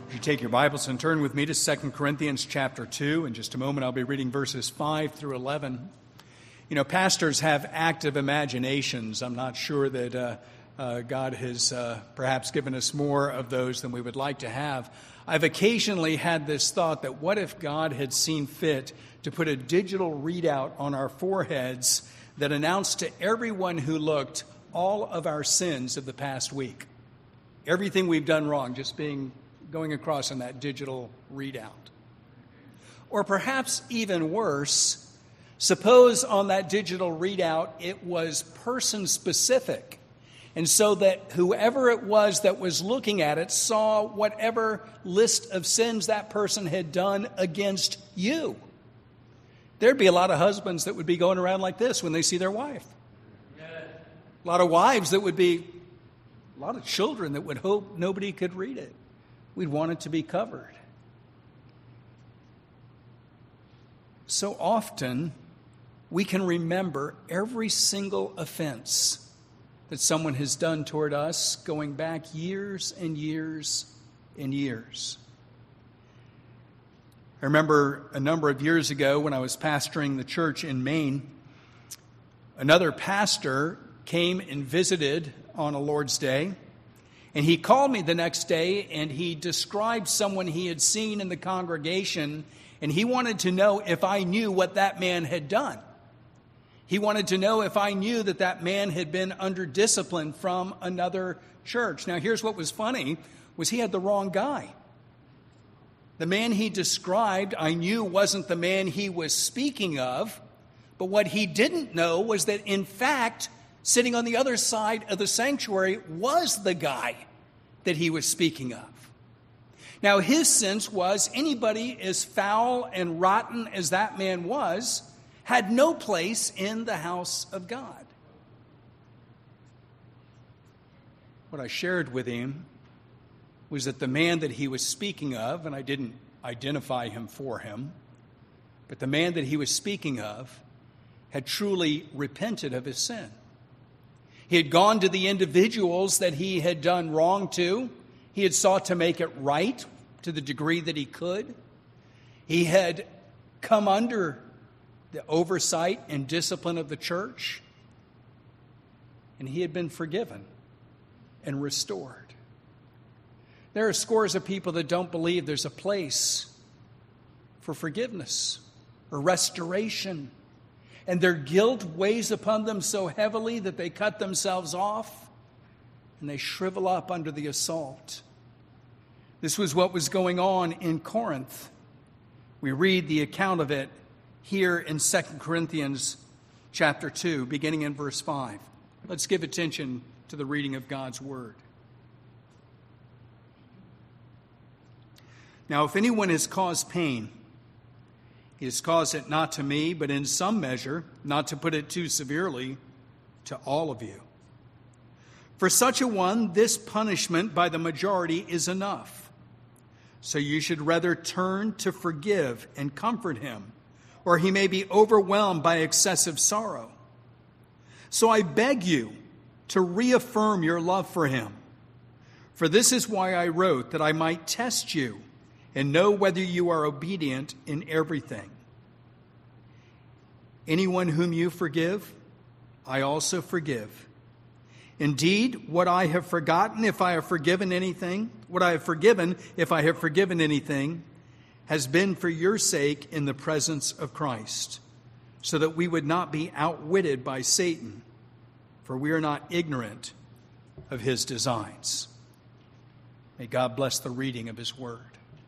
If you take your Bibles and turn with me to 2 Corinthians chapter 2, in just a moment I'll be reading verses 5 through 11. You know, pastors have active imaginations. I'm not sure that God has perhaps given us more of those than we would like to have. I've occasionally had this thought that what if God had seen fit to put a digital readout on our foreheads that announced to everyone who looked all of our sins of the past week. Everything we've done wrong, just going across on that digital readout. Or perhaps even worse, suppose on that digital readout it was person-specific, and so that whoever it was that was looking at it saw whatever list of sins that person had done against you. There'd be a lot of husbands that would be going around like this when they see their wife. A lot of wives that would be, a lot of children that would hope nobody could read it. We'd want it to be covered. So often, we can remember every single offense that someone has done toward us going back years and years and years. I remember a number of years ago when I was pastoring the church in Maine, another pastor came and visited on a Lord's Day. And he called me the next day and he described someone he had seen in the congregation, and he wanted to know if I knew what that man had done. He wanted to know if I knew that that man had been under discipline from another church. Now here's what was funny, was he had the wrong guy. The man he described I knew wasn't the man he was speaking of, but what he didn't know was that in fact sitting on the other side of the sanctuary was the guy that he was speaking of. Now, his sense was anybody as foul and rotten as that man was had no place in the house of God. What I shared with him was that the man that he was speaking of, and I didn't identify him for him, but the man that he was speaking of had truly repented of his sin. He had gone to the individuals that he had done wrong to. He had sought to make it right to the degree that he could. He had come under the oversight and discipline of the church, and he had been forgiven and restored. There are scores of people that don't believe there's a place for forgiveness or restoration. And their guilt weighs upon them so heavily that they cut themselves off and they shrivel up under the assault. This was what was going on in Corinth. We read the account of it here in 2 Corinthians chapter 2, beginning in verse 5. Let's give attention to the reading of God's word. Now, if anyone has caused pain, he has caused it not to me, but in some measure, not to put it too severely, to all of you. For such a one, this punishment by the majority is enough. So you should rather turn to forgive and comfort him, or he may be overwhelmed by excessive sorrow. So I beg you to reaffirm your love for him. For this is why I wrote, that I might test you and know whether you are obedient in everything. Anyone whom you forgive, I also forgive. Indeed, what I have forgotten, if I have forgiven anything, has been for your sake in the presence of Christ, so that we would not be outwitted by Satan, for we are not ignorant of his designs. May God bless the reading of his word.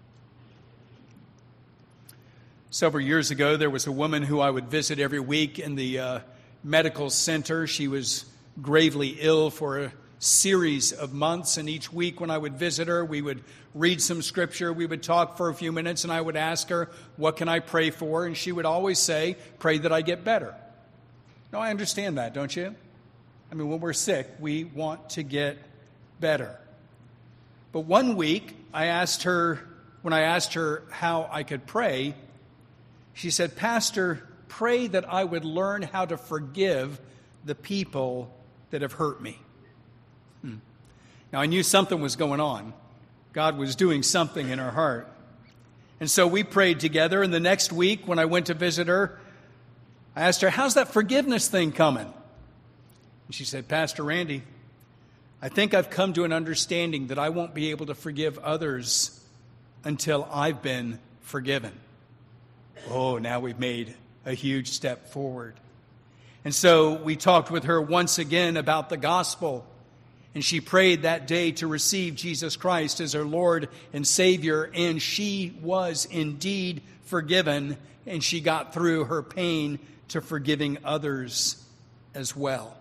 Several years ago, there was a woman who I would visit every week in the medical center. She was gravely ill for a series of months, and each week when I would visit her, we would read some scripture, we would talk for a few minutes, and I would ask her, what can I pray for? And she would always say, pray that I get better. Now, I understand that, don't you? I mean, when we're sick, we want to get better. But one week, when I asked her how I could pray, she said, Pastor, pray that I would learn how to forgive the people that have hurt me. Now, I knew something was going on God was doing something in her heart. And so we prayed together, and the next week when I went to visit her, I asked her, how's that forgiveness thing coming? And she said, Pastor Randy, I think I've come to an understanding that I won't be able to forgive others until I've been forgiven. Oh, now we've made a huge step forward. And so we talked with her once again about the gospel, and she prayed that day to receive Jesus Christ as her Lord and Savior, and she was indeed forgiven, and she got through her pain to forgiving others as well.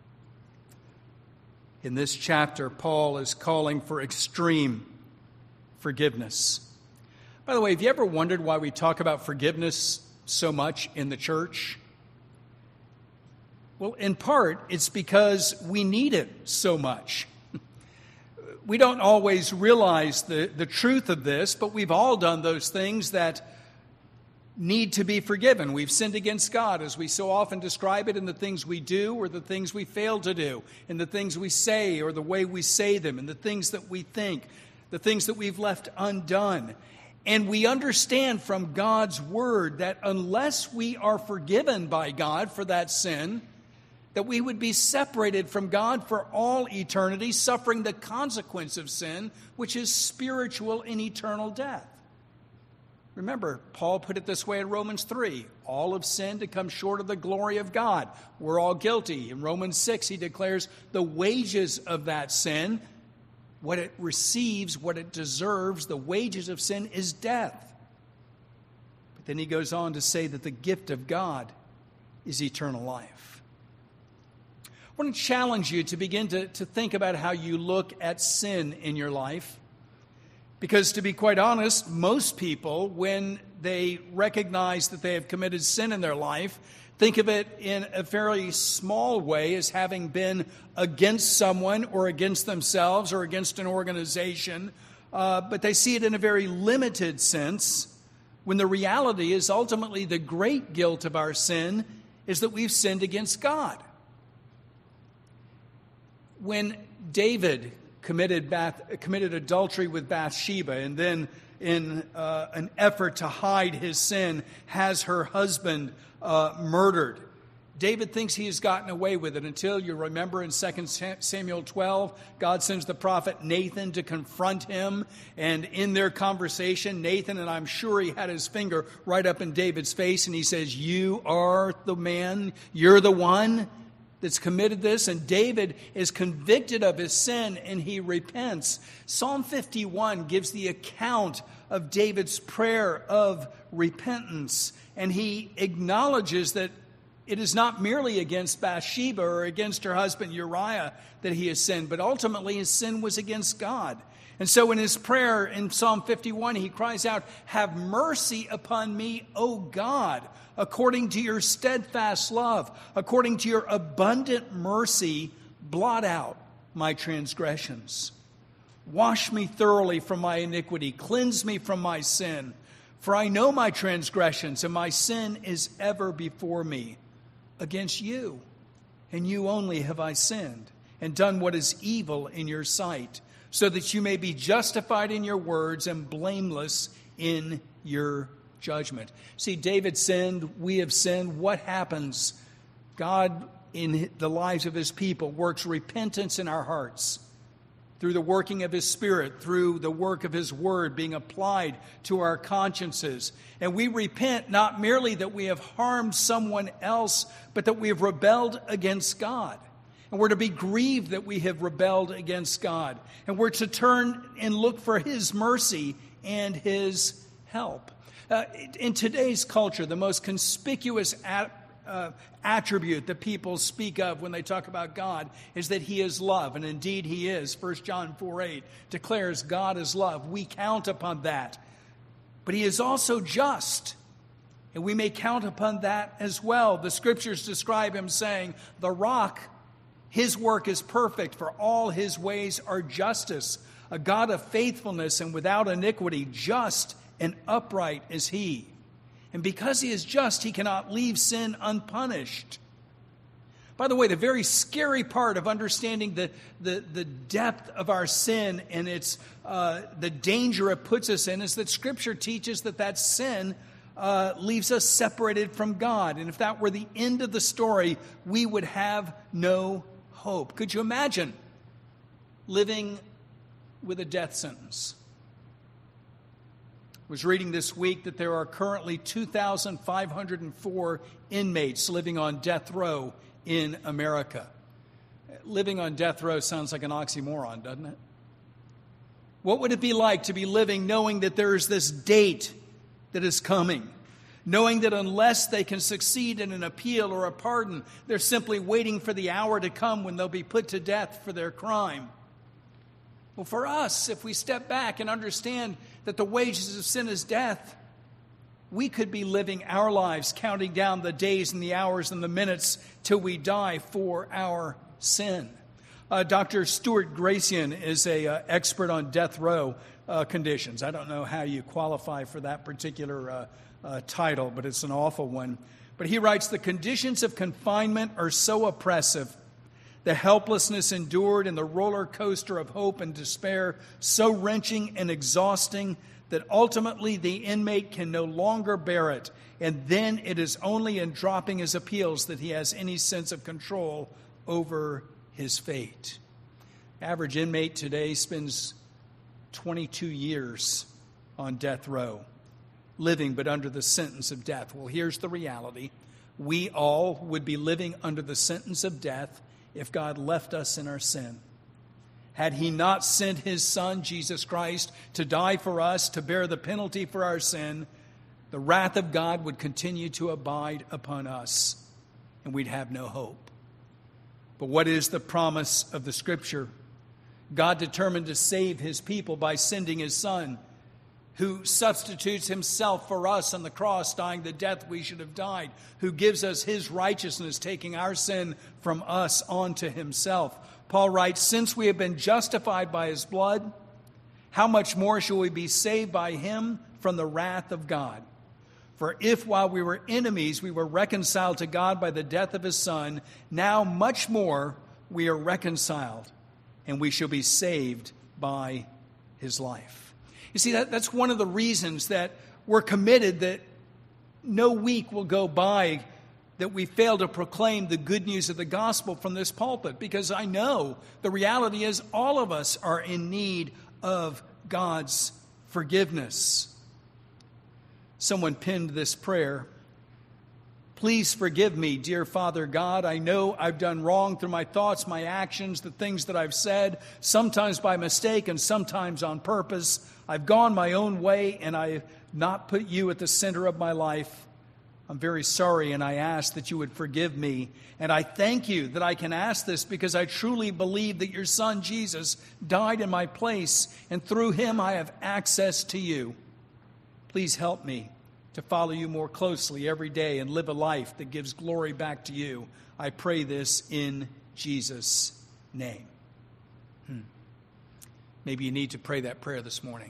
In this chapter, Paul is calling for extreme forgiveness. By the way, have you ever wondered why we talk about forgiveness so much in the church? Well, in part, it's because we need it so much. We don't always realize the truth of this, but we've all done those things that need to be forgiven. We've sinned against God, as we so often describe it, in the things we do or the things we fail to do, in the things we say or the way we say them, in the things that we think, the things that we've left undone. And we understand from God's word that unless we are forgiven by God for that sin, that we would be separated from God for all eternity, suffering the consequence of sin, which is spiritual and eternal death. Remember, Paul put it this way in Romans 3. All have sinned to come short of the glory of God. We're all guilty. In Romans 6, he declares the wages of that sin, what it receives, what it deserves, the wages of sin is death. But then he goes on to say that the gift of God is eternal life. I want to challenge you to begin to think about how you look at sin in your life. Because to be quite honest, most people, when they recognize that they have committed sin in their life, think of it in a very small way as having been against someone or against themselves or against an organization. But they see it in a very limited sense, when the reality is ultimately the great guilt of our sin is that we've sinned against God. When David committed adultery with Bathsheba, and then in an effort to hide his sin, has her husband murdered. David thinks he has gotten away with it until, you remember in 2 Samuel 12, God sends the prophet Nathan to confront him. And in their conversation, Nathan, and I'm sure he had his finger right up in David's face, and he says, you are the man, you're the one that's committed this. And David is convicted of his sin and he repents. Psalm 51 gives the account of David's prayer of repentance. And he acknowledges that it is not merely against Bathsheba or against her husband Uriah that he has sinned, but ultimately his sin was against God. And so in his prayer in Psalm 51, he cries out, have mercy upon me, O God, according to your steadfast love, according to your abundant mercy, blot out my transgressions. Wash me thoroughly from my iniquity, cleanse me from my sin. For I know my transgressions, and my sin is ever before me. Against you, and you only have I sinned, and done what is evil in your sight, so that you may be justified in your words and blameless in your judgment. See, David sinned, we have sinned. What happens? God, in the lives of his people, works repentance in our hearts through the working of his Spirit, through the work of his Word being applied to our consciences. And we repent not merely that we have harmed someone else, but that we have rebelled against God. And we're to be grieved that we have rebelled against God. And we're to turn and look for his mercy and his help. In today's culture, the most conspicuous attribute that people speak of when they talk about God is that he is love. And indeed he is. 1 John 4:8 declares God is love. We count upon that. But he is also just. And we may count upon that as well. The scriptures describe him saying, the rock, his work is perfect, for all his ways are justice. A God of faithfulness and without iniquity, just and upright is he. And because he is just, he cannot leave sin unpunished. By the way, the very scary part of understanding the depth of our sin and its the danger it puts us in is that Scripture teaches that sin leaves us separated from God. And if that were the end of the story, we would have no hope. Could you imagine living with a death sentence? I was reading this week that there are currently 2,504 inmates living on death row in America. Living on death row sounds like an oxymoron, doesn't it? What would it be like to be living knowing that there is this date that is coming, knowing that unless they can succeed in an appeal or a pardon, they're simply waiting for the hour to come when they'll be put to death for their crime? Well, for us, if we step back and understand that the wages of sin is death, we could be living our lives counting down the days and the hours and the minutes till we die for our sin. Dr. Stuart Gracian is an expert on death row conditions. I don't know how you qualify for that particular title, but it's an awful one. But he writes, the conditions of confinement are so oppressive, the helplessness endured and the roller coaster of hope and despair so wrenching and exhausting that ultimately the inmate can no longer bear it, and then it is only in dropping his appeals that he has any sense of control over his fate. Average inmate today spends 22 years on death row, living but under the sentence of death. Well, here's the reality. We all would be living under the sentence of death if God left us in our sin. Had he not sent his Son, Jesus Christ, to die for us, to bear the penalty for our sin, the wrath of God would continue to abide upon us, and we'd have no hope. But what is the promise of the Scripture? God determined to save his people by sending his Son, who substitutes himself for us on the cross, dying the death we should have died, who gives us his righteousness, taking our sin from us onto himself. Paul writes, since we have been justified by his blood, how much more shall we be saved by him from the wrath of God? For if while we were enemies, we were reconciled to God by the death of his Son, now much more we are reconciled, and we shall be saved by his life. You see, that's one of the reasons that we're committed that no week will go by that we fail to proclaim the good news of the gospel from this pulpit, because I know the reality is all of us are in need of God's forgiveness. Someone penned this prayer: please forgive me, dear Father God. I know I've done wrong through my thoughts, my actions, the things that I've said, sometimes by mistake and sometimes on purpose. I've gone my own way and I've not put you at the center of my life. I'm very sorry, and I ask that you would forgive me. And I thank you that I can ask this because I truly believe that your Son, Jesus, died in my place, and through him I have access to you. Please help me to follow you more closely every day and live a life that gives glory back to you. I pray this in Jesus' name. Maybe you need to pray that prayer this morning.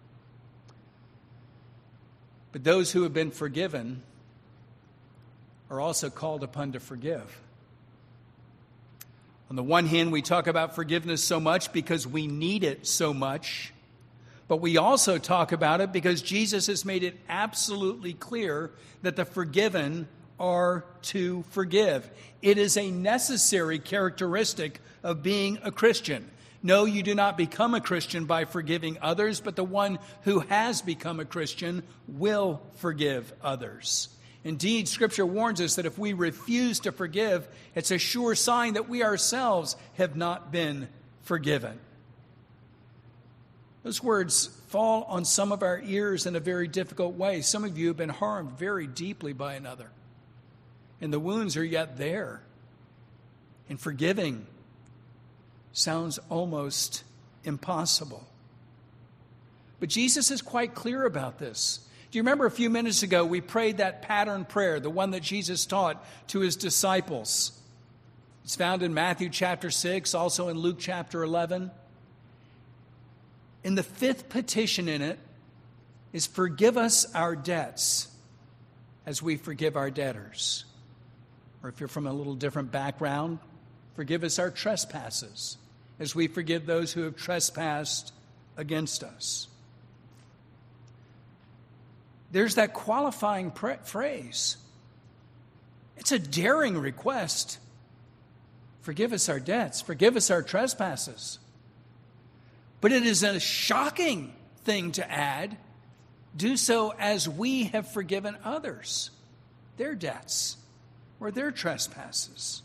But those who have been forgiven are also called upon to forgive. On the one hand, we talk about forgiveness so much because we need it so much, but we also talk about it because Jesus has made it absolutely clear that the forgiven are to forgive. It is a necessary characteristic of being a Christian. No, you do not become a Christian by forgiving others, but the one who has become a Christian will forgive others. Indeed, Scripture warns us that if we refuse to forgive, it's a sure sign that we ourselves have not been forgiven. Those words fall on some of our ears in a very difficult way. Some of you have been harmed very deeply by another, and the wounds are yet there. And forgiving sounds almost impossible. But Jesus is quite clear about this. Do you remember a few minutes ago we prayed that pattern prayer, the one that Jesus taught to his disciples? It's found in Matthew chapter 6, also in Luke chapter 11. And the fifth petition in it is, forgive us our debts as we forgive our debtors. Or if you're from a little different background, forgive us our trespasses, as we forgive those who have trespassed against us. There's that qualifying phrase. It's a daring request. Forgive us our debts. Forgive us our trespasses. But it is a shocking thing to add. Do so as we have forgiven others their debts or their trespasses.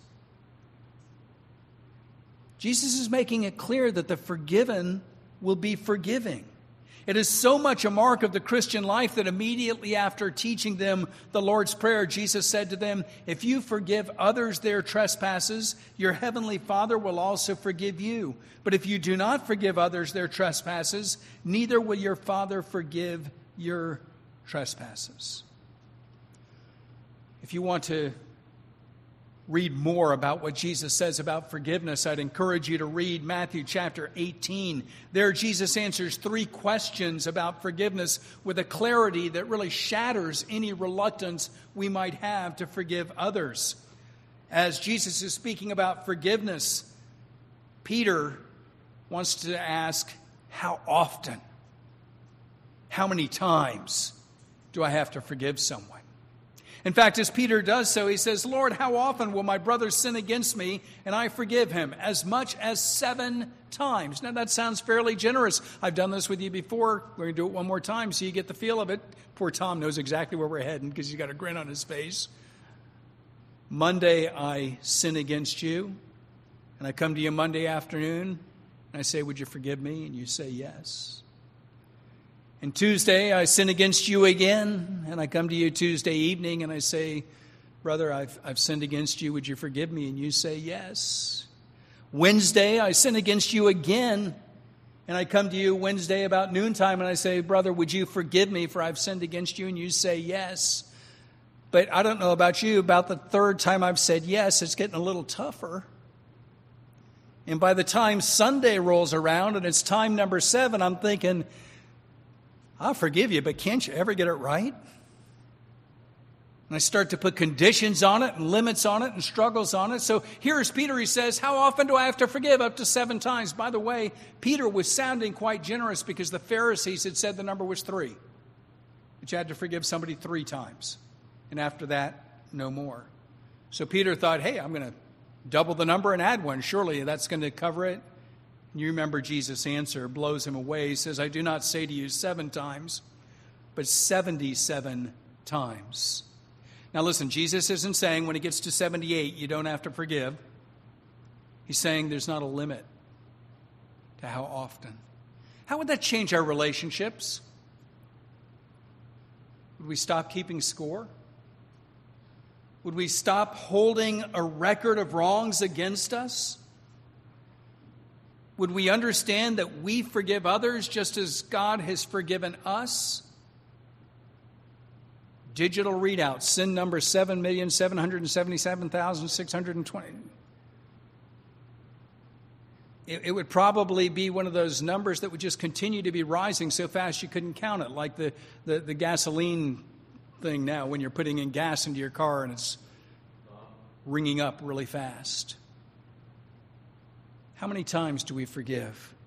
Jesus is making it clear that the forgiven will be forgiving. It is so much a mark of the Christian life that immediately after teaching them the Lord's Prayer, Jesus said to them, if you forgive others their trespasses, your heavenly Father will also forgive you. But if you do not forgive others their trespasses, neither will your Father forgive your trespasses. If you want to read more about what Jesus says about forgiveness, I'd encourage you to read Matthew chapter 18. There, Jesus answers 3 questions about forgiveness with a clarity that really shatters any reluctance we might have to forgive others. As Jesus is speaking about forgiveness, Peter wants to ask, how often? How many times do I have to forgive someone? In fact, as Peter does so, he says, Lord, how often will my brother sin against me and I forgive him? As much as 7 times. Now, that sounds fairly generous. I've done this with you before. We're going to do it one more time so you get the feel of it. Poor Tom knows exactly where we're heading because he's got a grin on his face. Monday, I sin against you, and I come to you Monday afternoon, and I say, would you forgive me? And you say yes. And Tuesday, I sin against you again, and I come to you Tuesday evening, and I say, brother, I've sinned against you. Would you forgive me? And you say yes. Wednesday, I sin against you again, and I come to you Wednesday about noontime, and I say, brother, would you forgive me for I've sinned against you? And you say yes. But I don't know about you, about the 3rd time I've said yes, it's getting a little tougher. And by the time Sunday rolls around and it's time number 7, I'm thinking, I'll forgive you, but can't you ever get it right? And I start to put conditions on it and limits on it and struggles on it. So here's Peter. He says, how often do I have to forgive? Up to 7 times. By the way, Peter was sounding quite generous because the Pharisees had said the number was 3. That you had to forgive somebody 3 times. And after that, no more. So Peter thought, hey, I'm going to double the number and add 1. Surely that's going to cover it. And you remember Jesus' answer blows him away. He says, I do not say to you 7 times, but 77 times. Now listen, Jesus isn't saying when it gets to 78, you don't have to forgive. He's saying there's not a limit to how often. How would that change our relationships? Would we stop keeping score? Would we stop holding a record of wrongs against us? Would we understand that we forgive others just as God has forgiven us? Digital readout, sin number 7,777,620. It would probably be one of those numbers that would just continue to be rising so fast you couldn't count it, like the gasoline thing now when you're putting in gas into your car and it's ringing up really fast. How many times do we forgive?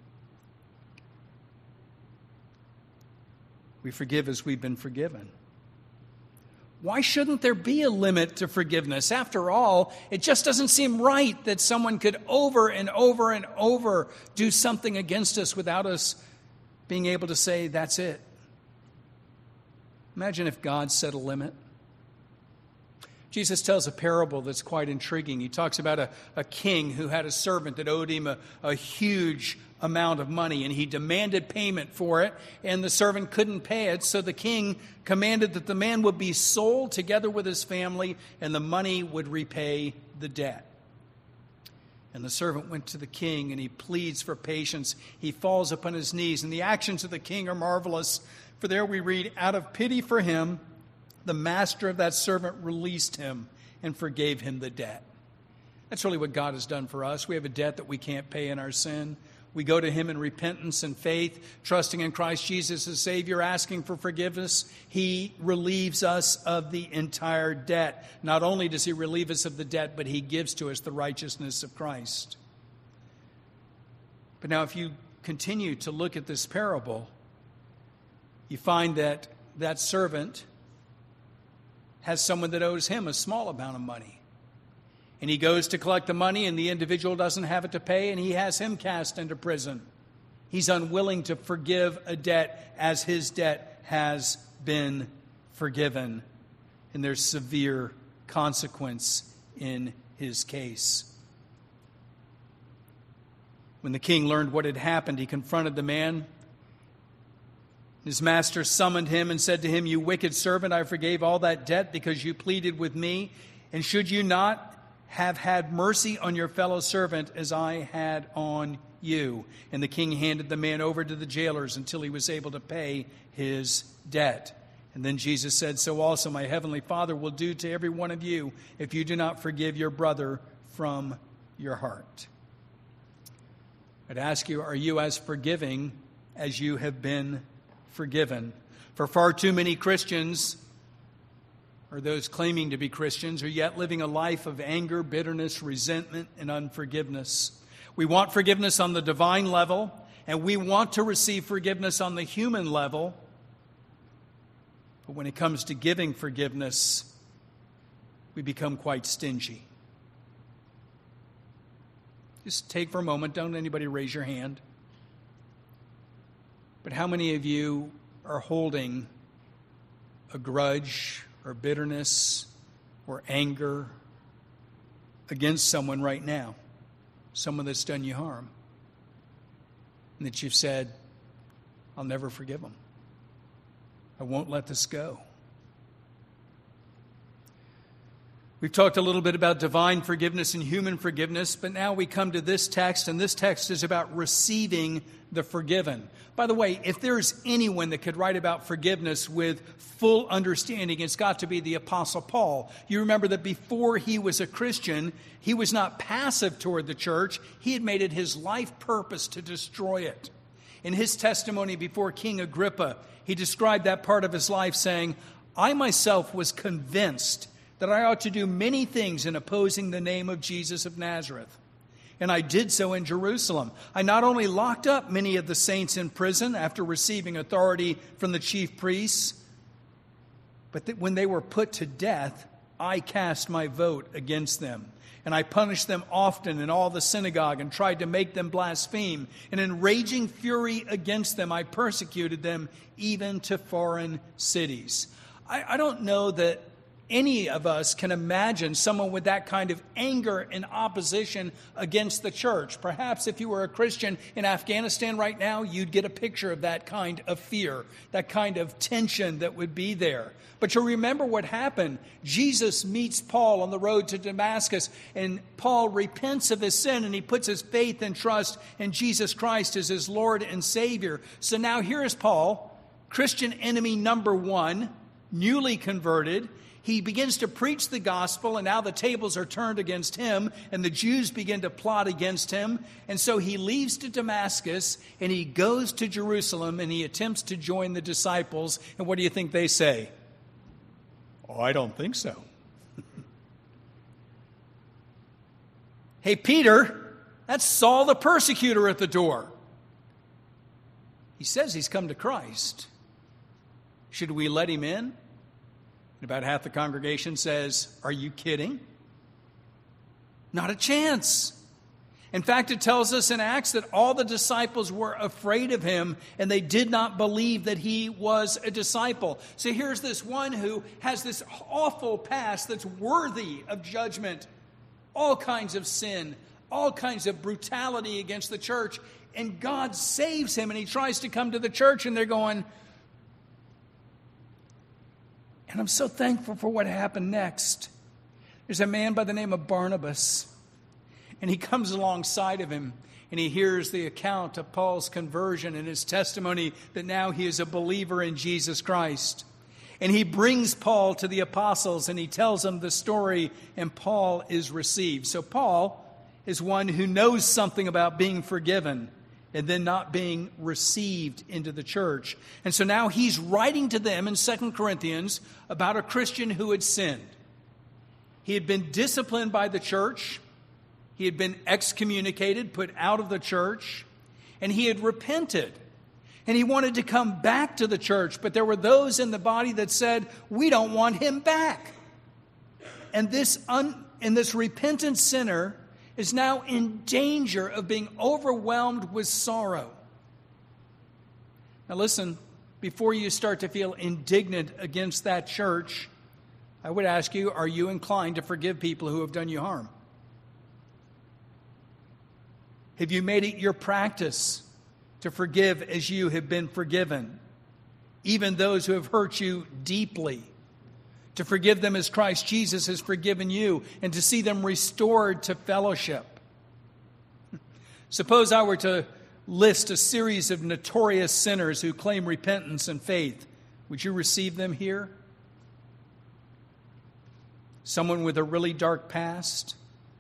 We forgive as we've been forgiven. Why shouldn't there be a limit to forgiveness? After all, it just doesn't seem right that someone could over and over and over do something against us without us being able to say, that's it. Imagine if God set a limit. Jesus tells a parable that's quite intriguing. He talks about a king who had a servant that owed him a huge amount of money, and he demanded payment for it, and the servant couldn't pay it, so the king commanded that the man would be sold together with his family, and the money would repay the debt. And the servant went to the king, and he pleads for patience. He falls upon his knees, and the actions of the king are marvelous. For there we read, out of pity for him, the master of that servant released him and forgave him the debt. That's really what God has done for us. We have a debt that we can't pay in our sin. we go to him in repentance and faith, trusting in Christ Jesus as Savior, asking for forgiveness, he relieves us of the entire debt. Not only does he relieve us of the debt, but he gives to us the righteousness of Christ. But now if you continue to look at this parable, you find that that servant has someone that owes him a small amount of money. And he goes to collect the money, and the individual doesn't have it to pay, and he has him cast into prison. He's unwilling to forgive a debt as his debt has been forgiven. And there's severe consequence in his case. When the king learned what had happened, he confronted the man. His master summoned him and said to him, "You wicked servant, I forgave all that debt because you pleaded with me. And should you not have had mercy on your fellow servant as I had on you?" And the king handed the man over to the jailers until he was able to pay his debt. And then Jesus said, "So also my heavenly Father will do to every one of you if you do not forgive your brother from your heart." I'd ask you, are you as forgiving as you have been forgiven? For far too many Christians, or those claiming to be Christians, are yet living a life of anger, bitterness, resentment, and unforgiveness. We want forgiveness on the divine level, and we want to receive forgiveness on the human level. But when it comes to giving forgiveness, we become quite stingy. Just take for a moment, don't anybody raise your hand. But how many of you are holding a grudge or bitterness or anger against someone right now, someone that's done you harm, and that you've said, "I'll never forgive them. I won't let this go"? We've talked a little bit about divine forgiveness and human forgiveness, but now we come to this text, and this text is about receiving the forgiven. By the way, if there's anyone that could write about forgiveness with full understanding, it's got to be the Apostle Paul. You remember that before he was a Christian, he was not passive toward the church. He had made it his life purpose to destroy it. In his testimony before King Agrippa, he described that part of his life saying, "I myself was convinced that I ought to do many things in opposing the name of Jesus of Nazareth. And I did so in Jerusalem. I not only locked up many of the saints in prison after receiving authority from the chief priests, but that when they were put to death, I cast my vote against them. And I punished them often in all the synagogue and tried to make them blaspheme. And in raging fury against them, I persecuted them even to foreign cities." I don't know that any of us can imagine someone with that kind of anger and opposition against the church. Perhaps if you were a Christian in Afghanistan right now, you'd get a picture of that kind of fear, that kind of tension that would be there. But you'll remember what happened. Jesus meets Paul on the road to Damascus, and Paul repents of his sin, and he puts his faith and trust in Jesus Christ as his Lord and Savior. So now here is Paul, Christian enemy number one, newly converted. He begins to preach the gospel, and now the tables are turned against him, and the Jews begin to plot against him. And so he leaves to Damascus, and he goes to Jerusalem, and he attempts to join the disciples. And what do you think they say? "Oh, I don't think so." "Hey, Peter, that's Saul the persecutor at the door. He says he's come to Christ. Should we let him in?" And about half the congregation says, "Are you kidding? Not a chance." In fact, it tells us in Acts that all the disciples were afraid of him, and they did not believe that he was a disciple. So here's this one who has this awful past that's worthy of judgment, all kinds of sin, all kinds of brutality against the church, and God saves him, and he tries to come to the church, and they're going. And I'm so thankful for what happened next. There's a man by the name of Barnabas, and he comes alongside of him, and he hears the account of Paul's conversion and his testimony that now he is a believer in Jesus Christ. And he brings Paul to the apostles, and he tells them the story, and Paul is received. So Paul is one who knows something about being forgiven, and then not being received into the church. And so now he's writing to them in 2 Corinthians about a Christian who had sinned. He had been disciplined by the church. He had been excommunicated, put out of the church, and he had repented. And he wanted to come back to the church, but there were those in the body that said, we don't want him back. And this repentant sinner is now in danger of being overwhelmed with sorrow. Now listen, before you start to feel indignant against that church, I would ask you, are you inclined to forgive people who have done you harm? Have you made it your practice to forgive as you have been forgiven, even those who have hurt you deeply? To forgive them as Christ Jesus has forgiven you, and to see them restored to fellowship. Suppose I were to list a series of notorious sinners who claim repentance and faith. Would you receive them here? Someone with a really dark past?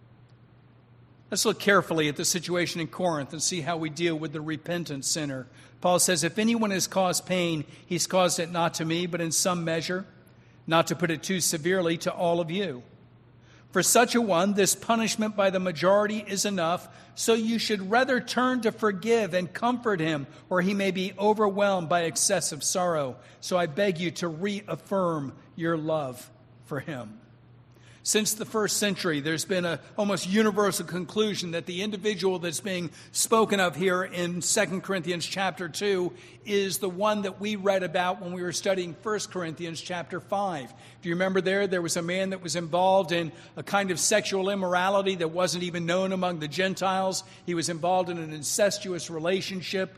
Let's look carefully at the situation in Corinth and see how we deal with the repentant sinner. Paul says, if anyone has caused pain, he's caused it not to me, but in some measure, not to put it too severely, to all of you. For such a one, this punishment by the majority is enough, so you should rather turn to forgive and comfort him, or he may be overwhelmed by excessive sorrow. So I beg you to reaffirm your love for him. Since the first century, there's been an almost universal conclusion that the individual that's being spoken of here in 2 Corinthians chapter 2 is the one that we read about when we were studying 1 Corinthians chapter 5. Do you remember there was a man that was involved in a kind of sexual immorality that wasn't even known among the Gentiles. He was involved in an incestuous relationship.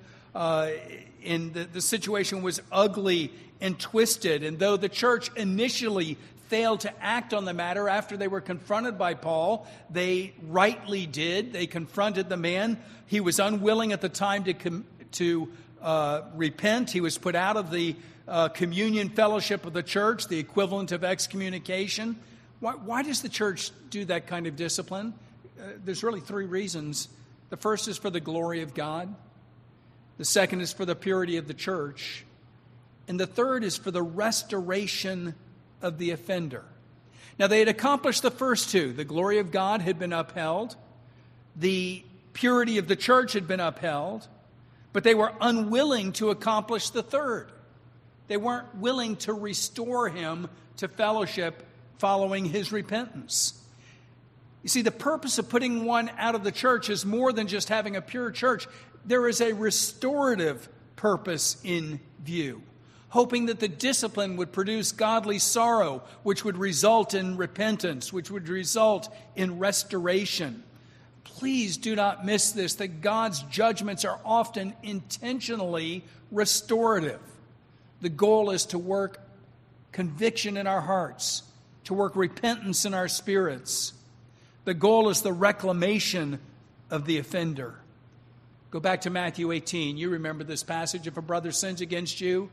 And the situation was ugly and twisted. And though the church initially failed to act on the matter after they were confronted by Paul, they rightly did. They confronted the man. He was unwilling at the time to repent. He was put out of the communion fellowship of the church, the equivalent of excommunication. Why does the church do that kind of discipline? There's really three reasons. The first is for the glory of God. The second is for the purity of the church. And the third is for the restoration of the offender. Now, they had accomplished the first two. The glory of God had been upheld. The purity of the church had been upheld. But they were unwilling to accomplish the third. They weren't willing to restore him to fellowship following his repentance. You see, the purpose of putting one out of the church is more than just having a pure church. There is a restorative purpose in view, hoping that the discipline would produce godly sorrow, which would result in repentance, which would result in restoration. Please do not miss this, that God's judgments are often intentionally restorative. The goal is to work conviction in our hearts, to work repentance in our spirits. The goal is the reclamation of the offender. Go back to Matthew 18. You remember this passage. If a brother sins against you,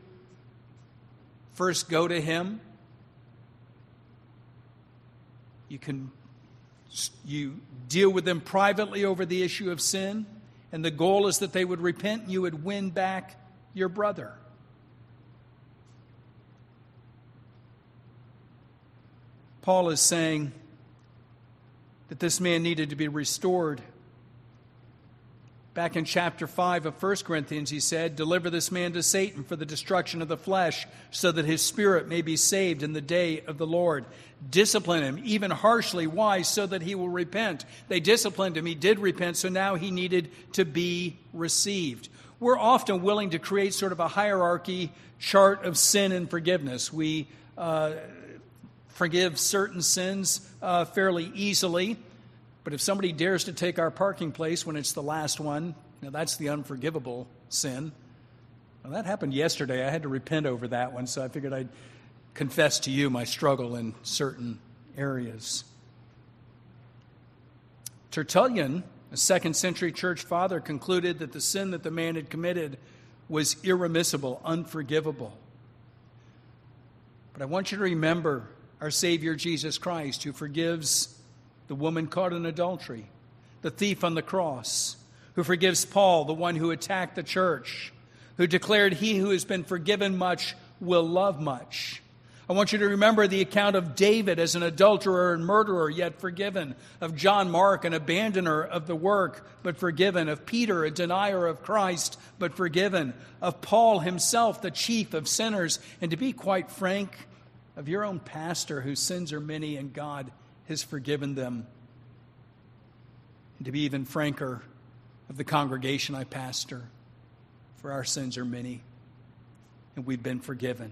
first go to him. You deal with them privately over the issue of sin, and the goal is that they would repent and you would win back your brother. Paul is saying that this man needed to be restored. Back in chapter 5 of 1 Corinthians, he said, deliver this man to Satan for the destruction of the flesh, so that his spirit may be saved in the day of the Lord. Discipline him, even harshly. Why? So that he will repent. They disciplined him. He did repent, so now he needed to be received. We're often willing to create sort of a hierarchy chart of sin and forgiveness. We forgive certain sins fairly easily. But if somebody dares to take our parking place when it's the last one, now that's the unforgivable sin. Well, that happened yesterday. I had to repent over that one, so I figured I'd confess to you my struggle in certain areas. Tertullian, a 2nd century church father, concluded that the sin that the man had committed was irremissible, unforgivable. But I want you to remember our Savior Jesus Christ, who forgives the woman caught in adultery, the thief on the cross, who forgives Paul, the one who attacked the church, who declared, "He who has been forgiven much will love much." I want you to remember the account of David as an adulterer and murderer, yet forgiven, of John Mark, an abandoner of the work, but forgiven, of Peter, a denier of Christ, but forgiven, of Paul himself, the chief of sinners, and to be quite frank, of your own pastor whose sins are many and God has forgiven them. And to be even franker, of the congregation I pastor, for our sins are many and we've been forgiven.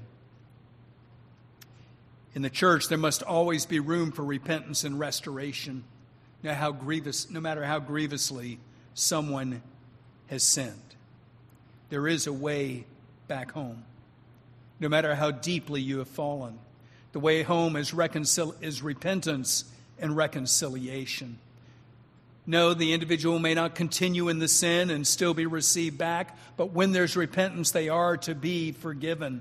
In the church, there must always be room for repentance and restoration, no matter how grievously someone has sinned. There is a way back home, no matter how deeply you have fallen. The way home is repentance and reconciliation. No, the individual may not continue in the sin and still be received back, but when there's repentance, they are to be forgiven.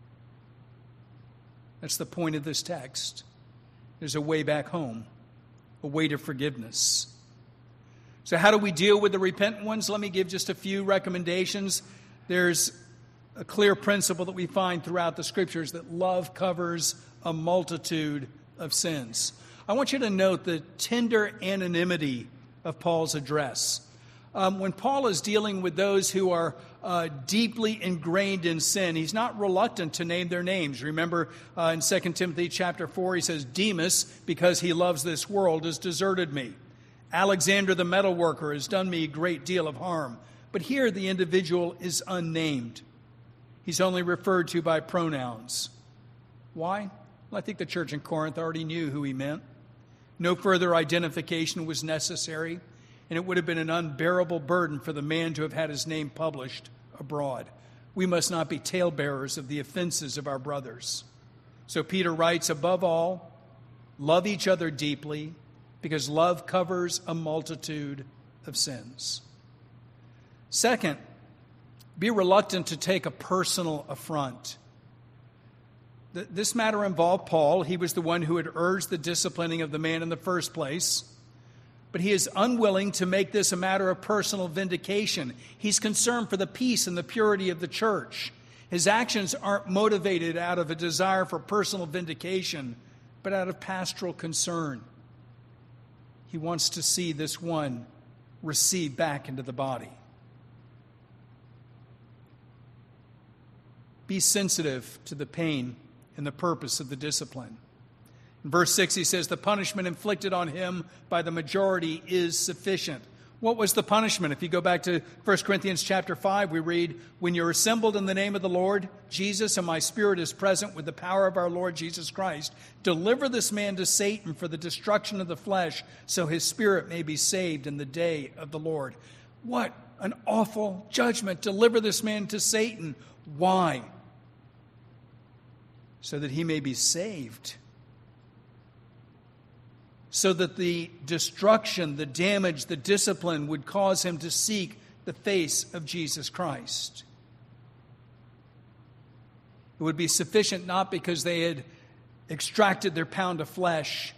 That's the point of this text. There's a way back home, a way to forgiveness. So how do we deal with the repentant ones? Let me give just a few recommendations. There's a clear principle that we find throughout the Scriptures that love covers a multitude of sins. I want you to note the tender anonymity of Paul's address. When Paul is dealing with those who are deeply ingrained in sin, he's not reluctant to name their names. Remember in 2 Timothy chapter 4, he says, "Demas, because he loves this world, has deserted me. Alexander the metalworker has done me a great deal of harm." But here the individual is unnamed. He's only referred to by pronouns. Why? Well, I think the church in Corinth already knew who he meant. No further identification was necessary, and it would have been an unbearable burden for the man to have had his name published abroad. We must not be talebearers of the offenses of our brothers. So Peter writes, above all, love each other deeply, because love covers a multitude of sins. Second, be reluctant to take a personal affront. This matter involved Paul. He was the one who had urged the disciplining of the man in the first place. But he is unwilling to make this a matter of personal vindication. He's concerned for the peace and the purity of the church. His actions aren't motivated out of a desire for personal vindication, but out of pastoral concern. He wants to see this one received back into the body. Be sensitive to the pain and the purpose of the discipline. In verse 6, he says, the punishment inflicted on him by the majority is sufficient. What was the punishment? If you go back to 1 Corinthians chapter 5, we read, when you're assembled in the name of the Lord Jesus, and my spirit is present with the power of our Lord Jesus Christ, deliver this man to Satan for the destruction of the flesh, so his spirit may be saved in the day of the Lord. What an awful judgment. Deliver this man to Satan. Why? So that he may be saved. So that the destruction, the damage, the discipline would cause him to seek the face of Jesus Christ. It would be sufficient not because they had extracted their pound of flesh,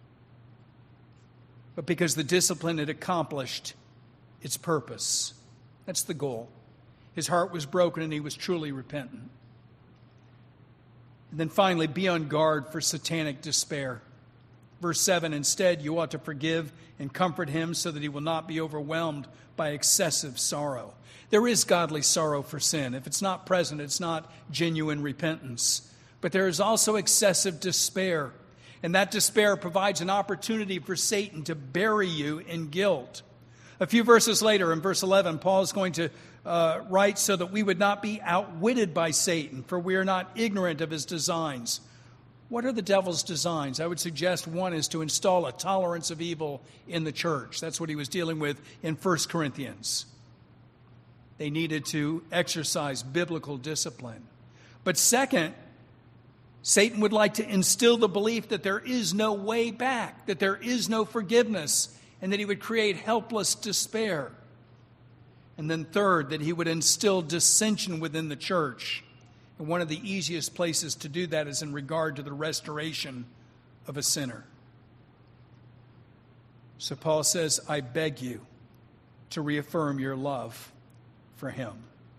but because the discipline had accomplished its purpose. That's the goal. His heart was broken and he was truly repentant. And then finally, be on guard for satanic despair. Verse 7, instead, you ought to forgive and comfort him so that he will not be overwhelmed by excessive sorrow. There is godly sorrow for sin. If it's not present, it's not genuine repentance. But there is also excessive despair. And that despair provides an opportunity for Satan to bury you in guilt. A few verses later, in verse 11, Paul is going to write, so that we would not be outwitted by Satan, for we are not ignorant of his designs. What are the devil's designs? I would suggest one is to install a tolerance of evil in the church. That's what he was dealing with in 1 Corinthians. They needed to exercise biblical discipline. But second, Satan would like to instill the belief that there is no way back, that there is no forgiveness, and that he would create helpless despair. And then third, that he would instill dissension within the church. And one of the easiest places to do that is in regard to the restoration of a sinner. So Paul says, I beg you, to reaffirm your love for him.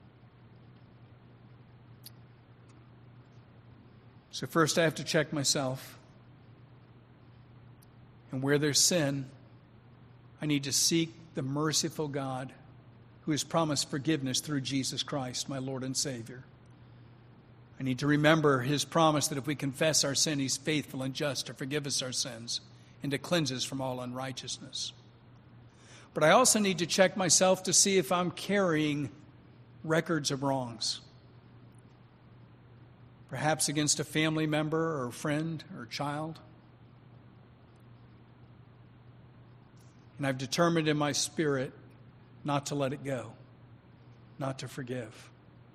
So first I have to check myself. And where there's sin, I need to seek the merciful God who has promised forgiveness through Jesus Christ, my Lord and Savior. I need to remember his promise that if we confess our sin, he's faithful and just to forgive us our sins and to cleanse us from all unrighteousness. But I also need to check myself to see if I'm carrying records of wrongs. Perhaps against a family member or friend or child. And I've determined in my spirit not to let it go, not to forgive.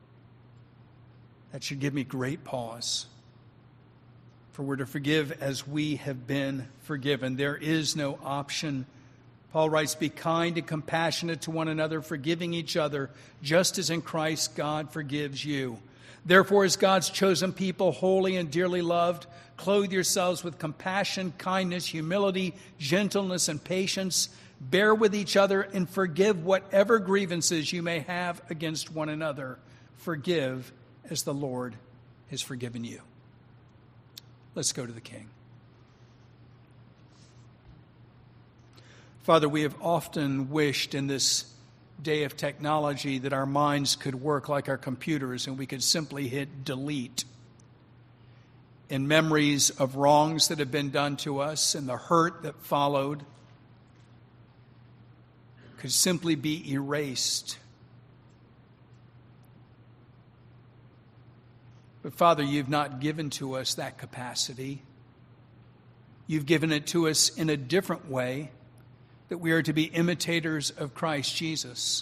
That should give me great pause. For we're to forgive as we have been forgiven. There is no option. Paul writes, be kind and compassionate to one another, forgiving each other, just as in Christ God forgives you. Therefore, as God's chosen people, holy and dearly loved, clothe yourselves with compassion, kindness, humility, gentleness, and patience. Bear with each other and forgive whatever grievances you may have against one another. Forgive as the Lord has forgiven you. Let's go to the King. Father, we have often wished in this day of technology that our minds could work like our computers and we could simply hit delete. And memories of wrongs that have been done to us and the hurt that followed could simply be erased. But Father, you've not given to us that capacity. You've given it to us in a different way, that we are to be imitators of Christ Jesus.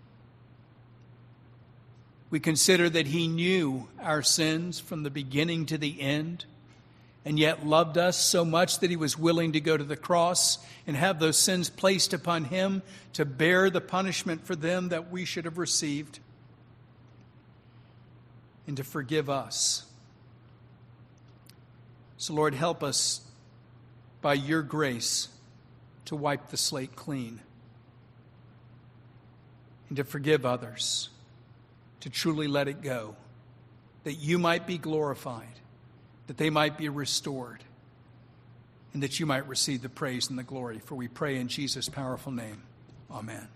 We consider that he knew our sins from the beginning to the end, and yet loved us so much that he was willing to go to the cross and have those sins placed upon him to bear the punishment for them that we should have received, and to forgive us. So Lord, help us by your grace to wipe the slate clean and to forgive others, to truly let it go, that you might be glorified, that they might be restored, and that you might receive the praise and the glory. For we pray in Jesus' powerful name. Amen.